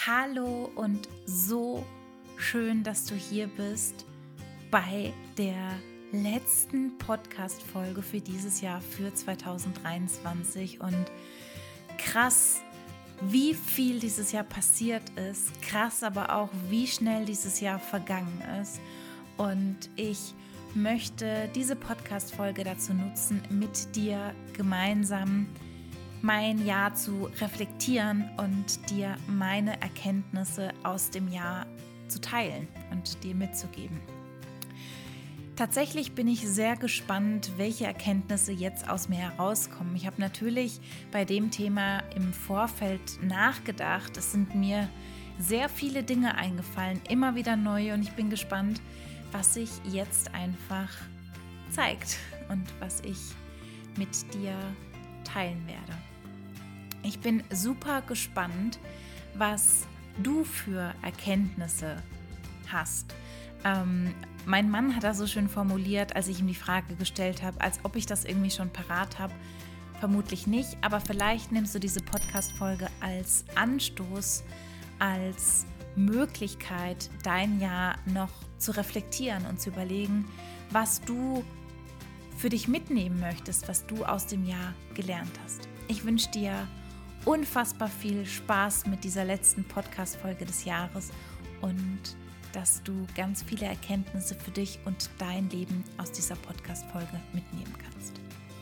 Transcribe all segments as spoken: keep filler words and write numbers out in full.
Hallo und so schön, dass du hier bist bei der letzten Podcast-Folge für dieses Jahr, für zwanzig dreiundzwanzig. Und krass, wie viel dieses Jahr passiert ist, krass aber auch, wie schnell dieses Jahr vergangen ist. Und ich möchte diese Podcast-Folge dazu nutzen, mit dir gemeinsam mein Jahr zu reflektieren und dir meine Erkenntnisse aus dem Jahr zu teilen und dir mitzugeben. Tatsächlich bin ich sehr gespannt, welche Erkenntnisse jetzt aus mir herauskommen. Ich habe natürlich bei dem Thema im Vorfeld nachgedacht. Es sind mir sehr viele Dinge eingefallen, immer wieder neue, und ich bin gespannt, was sich jetzt einfach zeigt und was ich mit dir teilen werde. Ich bin super gespannt, was du für Erkenntnisse hast. Ähm, mein Mann hat das so schön formuliert, als ich ihm die Frage gestellt habe, als ob ich das irgendwie schon parat habe. Vermutlich nicht, aber vielleicht nimmst du diese Podcast-Folge als Anstoß, als Möglichkeit, dein Jahr noch zu reflektieren und zu überlegen, was du für dich mitnehmen möchtest, was du aus dem Jahr gelernt hast. Ich wünsche dir unfassbar viel Spaß mit dieser letzten Podcast-Folge des Jahres und dass du ganz viele Erkenntnisse für dich und dein Leben aus dieser Podcast-Folge mitnehmen kannst.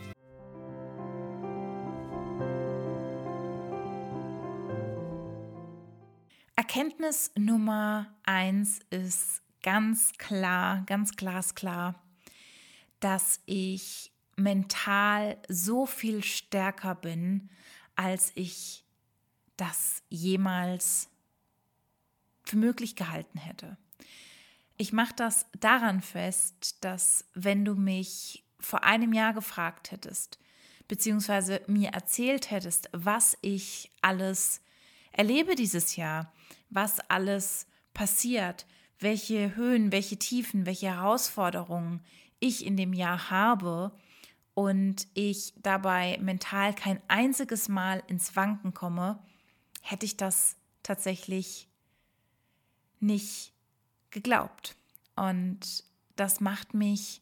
Erkenntnis Nummer eins ist ganz klar, ganz glasklar, dass ich mental so viel stärker bin, als ich das jemals für möglich gehalten hätte. Ich mache das daran fest, dass wenn du mich vor einem Jahr gefragt hättest, beziehungsweise mir erzählt hättest, was ich alles erlebe dieses Jahr, was alles passiert, welche Höhen, welche Tiefen, welche Herausforderungen ich in dem Jahr habe, und ich dabei mental kein einziges Mal ins Wanken komme, hätte ich das tatsächlich nicht geglaubt. Und das macht mich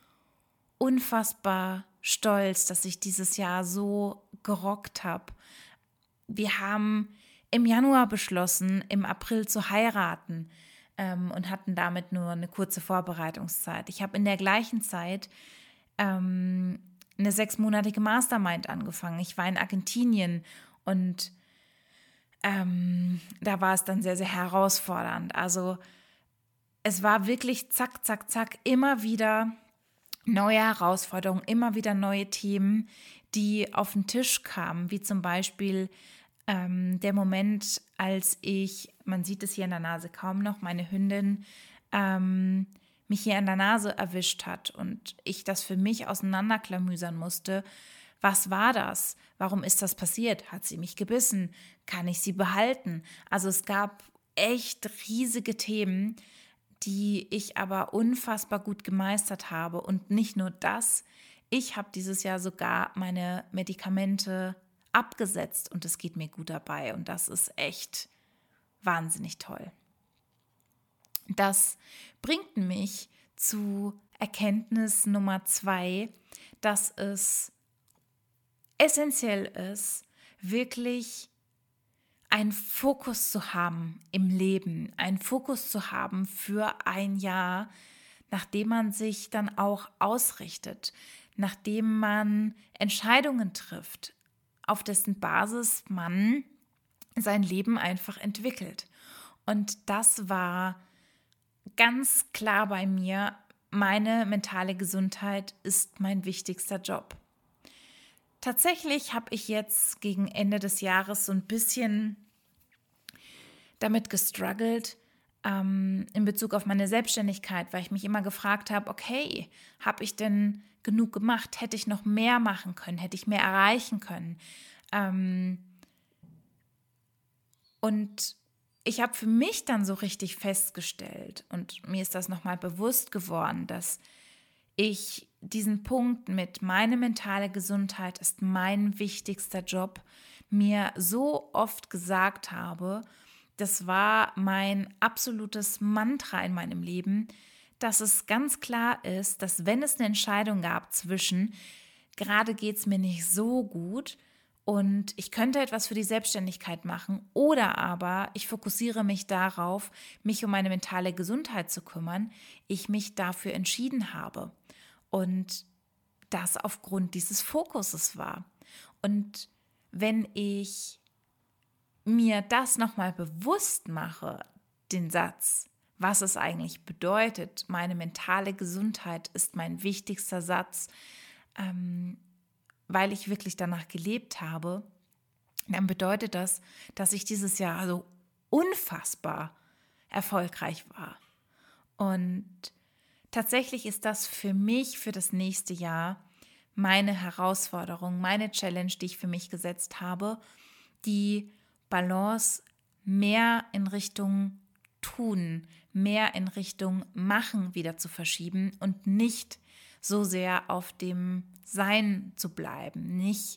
unfassbar stolz, dass ich dieses Jahr so gerockt habe. Wir haben im Januar beschlossen, im April zu heiraten ähm, und hatten damit nur eine kurze Vorbereitungszeit. Ich habe in der gleichen Zeit ähm, eine sechsmonatige Mastermind angefangen. Ich war in Argentinien und ähm, da war es dann sehr, sehr herausfordernd. Also es war wirklich zack, zack, zack, immer wieder neue Herausforderungen, immer wieder neue Themen, die auf den Tisch kamen, wie zum Beispiel ähm, der Moment, als ich, man sieht es hier in der Nase kaum noch, meine Hündin ähm, mich hier in der Nase erwischt hat und ich das für mich auseinanderklamüsern musste. Was war das? Warum ist das passiert? Hat sie mich gebissen? Kann ich sie behalten? Also es gab echt riesige Themen, die ich aber unfassbar gut gemeistert habe. Und nicht nur das, ich habe dieses Jahr sogar meine Medikamente abgesetzt und es geht mir gut dabei. Und das ist echt wahnsinnig toll. Das bringt mich zu Erkenntnis Nummer zwei, dass es essentiell ist, wirklich einen Fokus zu haben im Leben, einen Fokus zu haben für ein Jahr, nachdem man sich dann auch ausrichtet, nachdem man Entscheidungen trifft, auf dessen Basis man sein Leben einfach entwickelt. Und das war ganz klar bei mir, meine mentale Gesundheit ist mein wichtigster Job. Tatsächlich habe ich jetzt gegen Ende des Jahres so ein bisschen damit gestruggelt ähm, in Bezug auf meine Selbstständigkeit, weil ich mich immer gefragt habe, okay, habe ich denn genug gemacht? Hätte ich noch mehr machen können? Hätte ich mehr erreichen können? Ähm, und ich habe für mich dann so richtig festgestellt, und mir ist das nochmal bewusst geworden, dass ich diesen Punkt mit meine mentale Gesundheit ist mein wichtigster Job mir so oft gesagt habe Das war mein absolutes Mantra in meinem Leben, dass es ganz klar ist, dass wenn es eine Entscheidung gab zwischen, gerade geht es mir nicht so gut und ich könnte etwas für die Selbstständigkeit machen oder aber ich fokussiere mich darauf, mich um meine mentale Gesundheit zu kümmern, ich mich dafür entschieden habe und das aufgrund dieses Fokuses war. Und wenn ich mir das nochmal bewusst mache, den Satz, was es eigentlich bedeutet, meine mentale Gesundheit ist mein wichtigster Satz, ähm, weil ich wirklich danach gelebt habe, dann bedeutet das, dass ich dieses Jahr so unfassbar erfolgreich war. Und tatsächlich ist das für mich, für das nächste Jahr, meine Herausforderung, meine Challenge, die ich für mich gesetzt habe, die Balance mehr in Richtung Tun, mehr in Richtung Machen wieder zu verschieben und nicht so sehr auf dem Sein zu bleiben. Nicht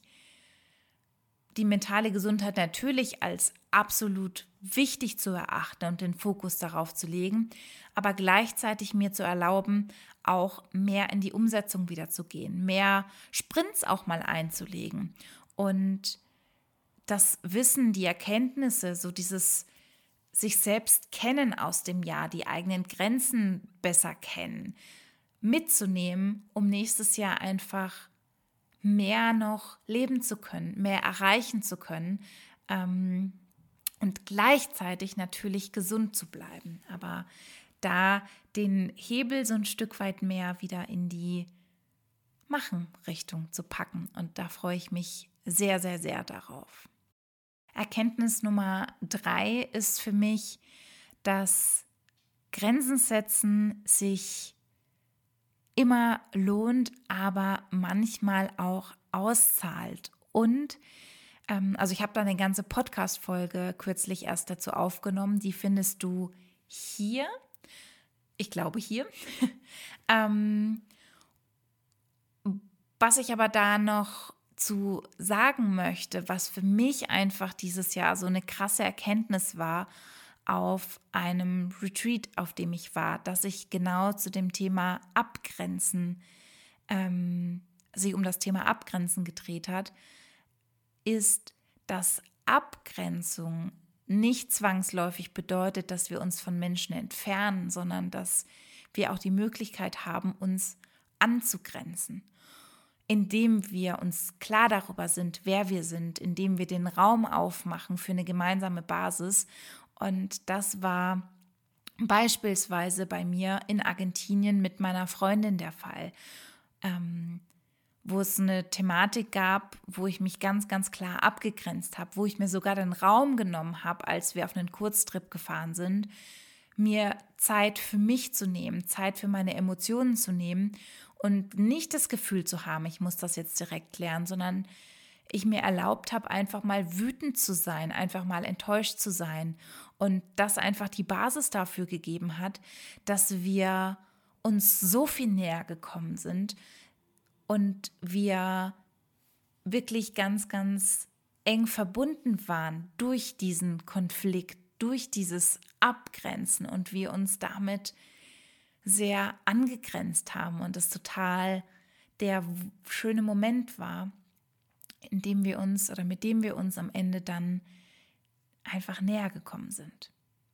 die mentale Gesundheit natürlich als absolut wichtig zu erachten und den Fokus darauf zu legen, aber gleichzeitig mir zu erlauben, auch mehr in die Umsetzung wieder zu gehen, mehr Sprints auch mal einzulegen und das Wissen, die Erkenntnisse, so dieses sich selbst kennen aus dem Jahr, die eigenen Grenzen besser kennen, mitzunehmen, um nächstes Jahr einfach mehr noch leben zu können, mehr erreichen zu können ähm, und gleichzeitig natürlich gesund zu bleiben. Aber da den Hebel so ein Stück weit mehr wieder in die Machen-Richtung zu packen. Und da freue ich mich sehr, sehr, sehr darauf. Erkenntnis Nummer drei ist für mich, dass Grenzen setzen sich immer lohnt, aber manchmal auch auszahlt. Und ähm, also ich habe da eine ganze Podcast-Folge kürzlich erst dazu aufgenommen, die findest du hier, ich glaube hier. ähm, was ich aber da noch zu sagen möchte, was für mich einfach dieses Jahr so eine krasse Erkenntnis war auf einem Retreat, auf dem ich war, dass sich genau zu dem Thema Abgrenzen, ähm, sich um das Thema Abgrenzen gedreht hat, ist, dass Abgrenzung nicht zwangsläufig bedeutet, dass wir uns von Menschen entfernen, sondern dass wir auch die Möglichkeit haben, uns anzugrenzen, indem wir uns klar darüber sind, wer wir sind, indem wir den Raum aufmachen für eine gemeinsame Basis. Und das war beispielsweise bei mir in Argentinien mit meiner Freundin der Fall, ähm, wo es eine Thematik gab, wo ich mich ganz, ganz klar abgegrenzt habe, wo ich mir sogar den Raum genommen habe, als wir auf einen Kurztrip gefahren sind, mir Zeit für mich zu nehmen, Zeit für meine Emotionen zu nehmen und nicht das Gefühl zu haben, ich muss das jetzt direkt lernen, sondern ich mir erlaubt habe, einfach mal wütend zu sein, einfach mal enttäuscht zu sein und das einfach die Basis dafür gegeben hat, dass wir uns so viel näher gekommen sind und wir wirklich ganz, ganz eng verbunden waren durch diesen Konflikt, durch dieses Abgrenzen und wir uns damit sehr angegrenzt haben und es total der schöne Moment war, in dem wir uns oder mit dem wir uns am Ende dann einfach näher gekommen sind.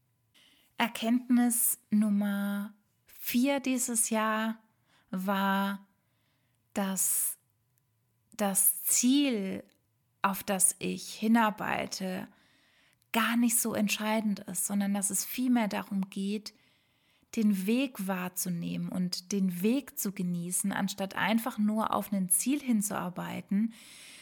Erkenntnis Nummer vier dieses Jahr war, dass das Ziel, auf das ich hinarbeite, gar nicht so entscheidend ist, sondern dass es vielmehr darum geht, den Weg wahrzunehmen und den Weg zu genießen, anstatt einfach nur auf ein Ziel hinzuarbeiten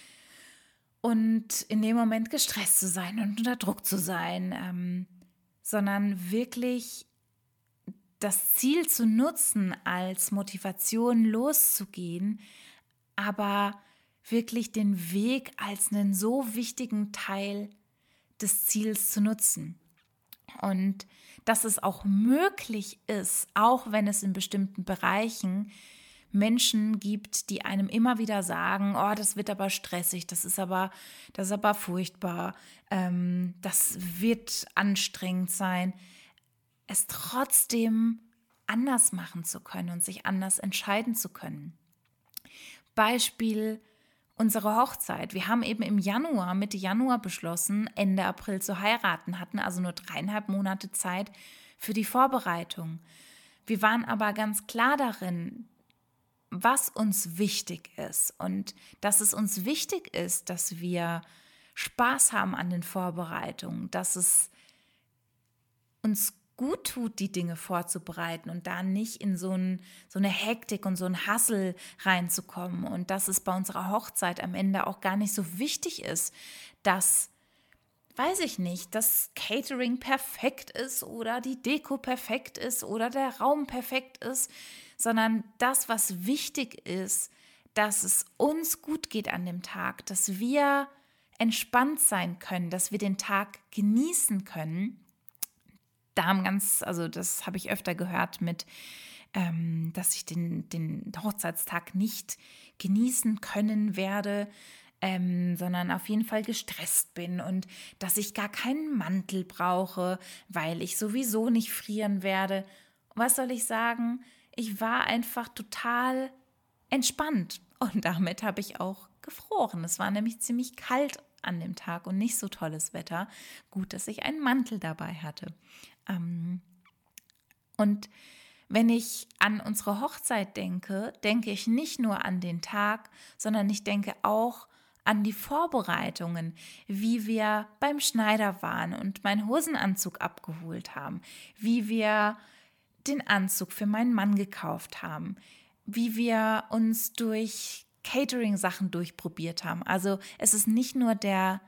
und in dem Moment gestresst zu sein und unter Druck zu sein, ähm, sondern wirklich das Ziel zu nutzen, als Motivation loszugehen, aber wirklich den Weg als einen so wichtigen Teil des Ziels zu nutzen. Und dass es auch möglich ist, auch wenn es in bestimmten Bereichen Menschen gibt, die einem immer wieder sagen, oh, das wird aber stressig, das ist aber, das ist aber furchtbar, ähm, das wird anstrengend sein, es trotzdem anders machen zu können und sich anders entscheiden zu können. Beispiel unsere Hochzeit. Wir haben eben im Januar, Mitte Januar beschlossen, Ende April zu heiraten, hatten also nur dreieinhalb Monate Zeit für die Vorbereitung. Wir waren aber ganz klar darin, was uns wichtig ist und dass es uns wichtig ist, dass wir Spaß haben an den Vorbereitungen, dass es uns gut tut, die Dinge vorzubereiten und da nicht in so, ein, so eine Hektik und so ein Hassel reinzukommen und dass es bei unserer Hochzeit am Ende auch gar nicht so wichtig ist, dass, weiß ich nicht, das Catering perfekt ist oder die Deko perfekt ist oder der Raum perfekt ist, sondern das, was wichtig ist, dass es uns gut geht an dem Tag, dass wir entspannt sein können, dass wir den Tag genießen können. Da haben ganz, also das habe ich öfter gehört mit, ähm, dass ich den, den Hochzeitstag nicht genießen können werde, ähm, sondern auf jeden Fall gestresst bin und dass ich gar keinen Mantel brauche, weil ich sowieso nicht frieren werde. Was soll ich sagen? Ich war einfach total entspannt und damit habe ich auch gefroren. Es war nämlich ziemlich kalt an dem Tag und nicht so tolles Wetter. Gut, dass ich einen Mantel dabei hatte. Ähm, und wenn ich an unsere Hochzeit denke, denke ich nicht nur an den Tag, sondern ich denke auch an die Vorbereitungen, wie wir beim Schneider waren und meinen Hosenanzug abgeholt haben, wie wir den Anzug für meinen Mann gekauft haben, wie wir uns durch Catering-Sachen durchprobiert haben. Also es ist nicht nur der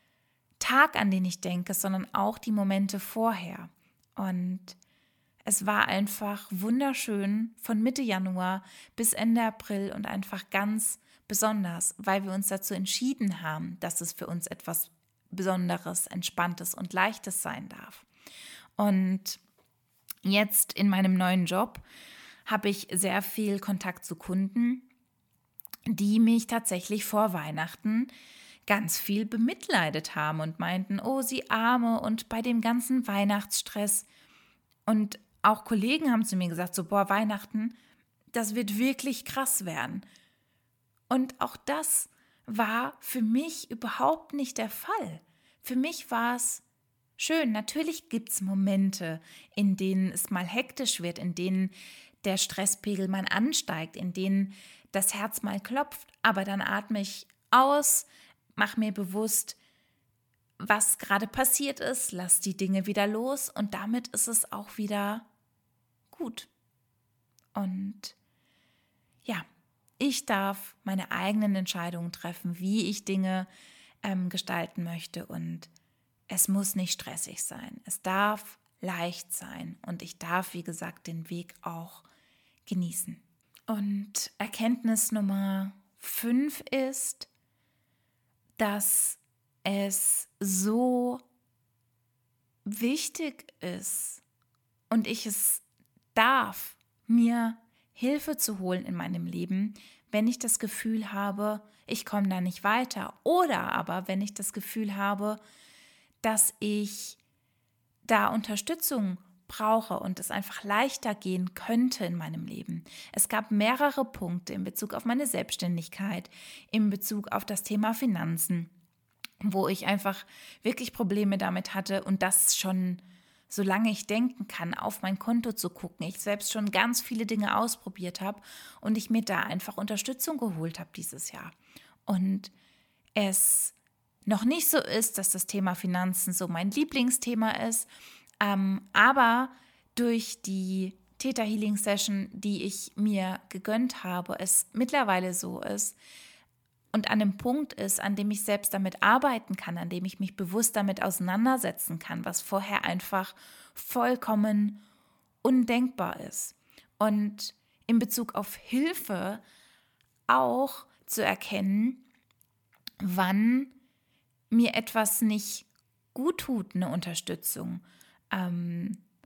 Tag, an den ich denke, sondern auch die Momente vorher. Und es war einfach wunderschön von Mitte Januar bis Ende April und einfach ganz besonders, weil wir uns dazu entschieden haben, dass es für uns etwas Besonderes, Entspanntes und Leichtes sein darf. Und jetzt in meinem neuen Job habe ich sehr viel Kontakt zu Kunden, die mich tatsächlich vor Weihnachten ganz viel bemitleidet haben und meinten, oh, sie Arme und bei dem ganzen Weihnachtsstress. Und auch Kollegen haben zu mir gesagt, so, boah, Weihnachten, das wird wirklich krass werden. Und auch das war für mich überhaupt nicht der Fall. Für mich war es schön. Natürlich gibt es Momente, in denen es mal hektisch wird, in denen der Stresspegel mal ansteigt, in denen das Herz mal klopft. Aber dann atme ich aus, mache mir bewusst, was gerade passiert ist, lass die Dinge wieder los und damit ist es auch wieder gut. Und ja, ich darf meine eigenen Entscheidungen treffen, wie ich Dinge ähm, gestalten möchte und es muss nicht stressig sein. Es darf leicht sein und ich darf, wie gesagt, den Weg auch genießen. Und Erkenntnis Nummer fünf ist, dass es so wichtig ist und ich es darf, mir Hilfe zu holen in meinem Leben, wenn ich das Gefühl habe, ich komme da nicht weiter. Oder aber, wenn ich das Gefühl habe, dass ich da Unterstützung brauche und es einfach leichter gehen könnte in meinem Leben. Es gab mehrere Punkte in Bezug auf meine Selbstständigkeit, in Bezug auf das Thema Finanzen, wo ich einfach wirklich Probleme damit hatte und das schon, solange ich denken kann, auf mein Konto zu gucken. Ich selbst schon ganz viele Dinge ausprobiert habe und ich mir da einfach Unterstützung geholt habe dieses Jahr. Und es noch nicht so ist, dass das Thema Finanzen so mein Lieblingsthema ist, ähm, aber durch die Theta Healing Session, die ich mir gegönnt habe, es mittlerweile so ist und an einem Punkt ist, an dem ich selbst damit arbeiten kann, an dem ich mich bewusst damit auseinandersetzen kann, was vorher einfach vollkommen undenkbar ist. Und in Bezug auf Hilfe auch zu erkennen, wann mir etwas nicht gut tut, eine Unterstützung. Ähm,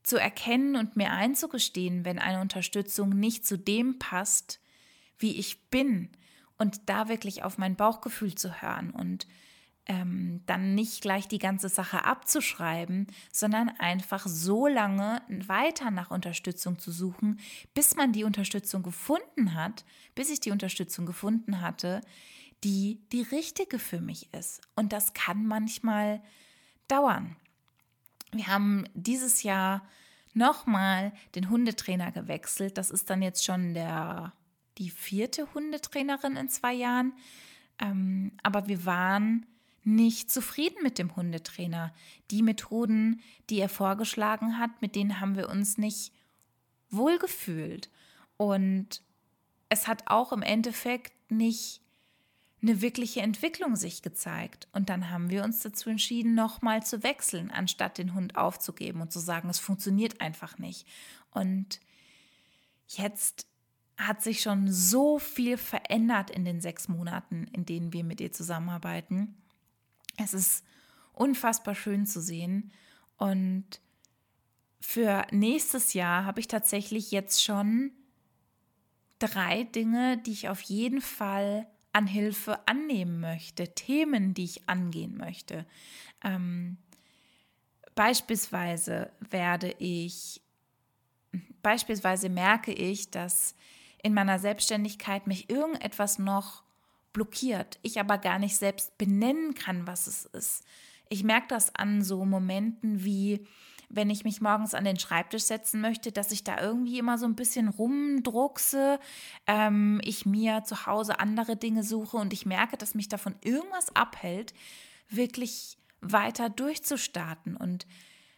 zu erkennen und mir einzugestehen, wenn eine Unterstützung nicht zu dem passt, wie ich bin, und da wirklich auf mein Bauchgefühl zu hören und ähm, dann nicht gleich die ganze Sache abzuschreiben, sondern einfach so lange weiter nach Unterstützung zu suchen, bis man die Unterstützung gefunden hat, bis ich die Unterstützung gefunden hatte, die die richtige für mich ist. Und das kann manchmal dauern. Wir haben dieses Jahr nochmal den Hundetrainer gewechselt. Das ist dann jetzt schon der, die vierte Hundetrainerin in zwei Jahren. Ähm, aber wir waren nicht zufrieden mit dem Hundetrainer. Die Methoden, die er vorgeschlagen hat, mit denen haben wir uns nicht wohlgefühlt. Und es hat auch im Endeffekt nicht eine wirkliche Entwicklung sich gezeigt. Und dann haben wir uns dazu entschieden, nochmal zu wechseln, anstatt den Hund aufzugeben und zu sagen, es funktioniert einfach nicht. Und jetzt hat sich schon so viel verändert in den sechs Monaten, in denen wir mit ihr zusammenarbeiten. Es ist unfassbar schön zu sehen. Und für nächstes Jahr habe ich tatsächlich jetzt schon drei Dinge, die ich auf jeden Fall an Hilfe annehmen möchte, Themen, die ich angehen möchte. Ähm, beispielsweise werde ich, beispielsweise merke ich, dass in meiner Selbstständigkeit mich irgendetwas noch blockiert, ich aber gar nicht selbst benennen kann, was es ist. Ich merke das an so Momenten wie, wenn ich mich morgens an den Schreibtisch setzen möchte, dass ich da irgendwie immer so ein bisschen rumdruckse, ähm, ich mir zu Hause andere Dinge suche und ich merke, dass mich davon irgendwas abhält, wirklich weiter durchzustarten und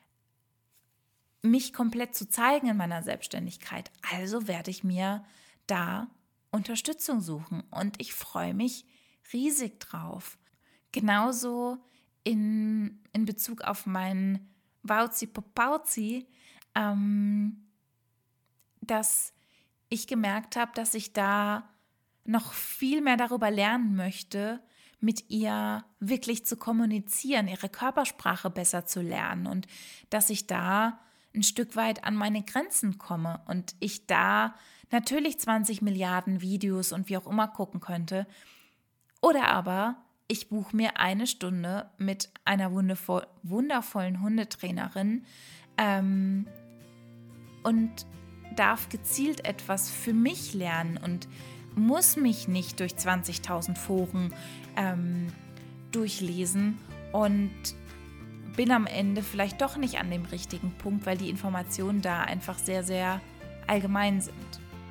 mich komplett zu zeigen in meiner Selbstständigkeit. Also werde ich mir da Unterstützung suchen und ich freue mich riesig drauf. Genauso in, in Bezug auf meinen Wauzi Popauzi, ähm, dass ich gemerkt habe, dass ich da noch viel mehr darüber lernen möchte, mit ihr wirklich zu kommunizieren, ihre Körpersprache besser zu lernen und dass ich da ein Stück weit an meine Grenzen komme und ich da natürlich zwanzig Milliarden Videos und wie auch immer gucken könnte. Oder aber ich buche mir eine Stunde mit einer wundervoll, wundervollen Hundetrainerin ähm, und darf gezielt etwas für mich lernen und muss mich nicht durch zwanzigtausend Foren ähm, durchlesen und bin am Ende vielleicht doch nicht an dem richtigen Punkt, weil die Informationen da einfach sehr, sehr allgemein sind.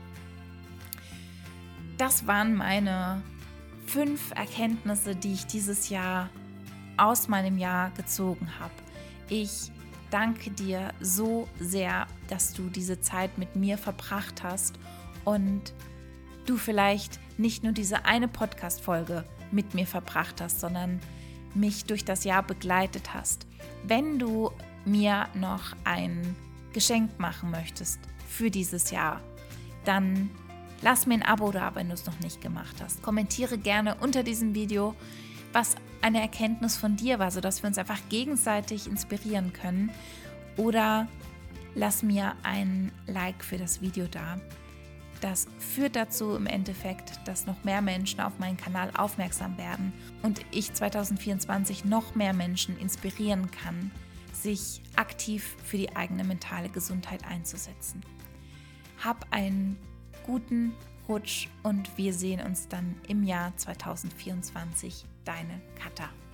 Das waren meine fünf Erkenntnisse, die ich dieses Jahr aus meinem Jahr gezogen habe. Ich danke dir so sehr, dass du diese Zeit mit mir verbracht hast und du vielleicht nicht nur diese eine Podcast-Folge mit mir verbracht hast, sondern mich durch das Jahr begleitet hast. Wenn du mir noch ein Geschenk machen möchtest für dieses Jahr, dann lass mir ein Abo da, wenn du es noch nicht gemacht hast. Kommentiere gerne unter diesem Video, was eine Erkenntnis von dir war, sodass wir uns einfach gegenseitig inspirieren können. Oder lass mir ein Like für das Video da. Das führt dazu im Endeffekt, dass noch mehr Menschen auf meinen Kanal aufmerksam werden und ich zwanzig vierundzwanzig noch mehr Menschen inspirieren kann, sich aktiv für die eigene mentale Gesundheit einzusetzen. Hab einen guten Rutsch und wir sehen uns dann im Jahr zwanzig vierundzwanzig. Deine Katha.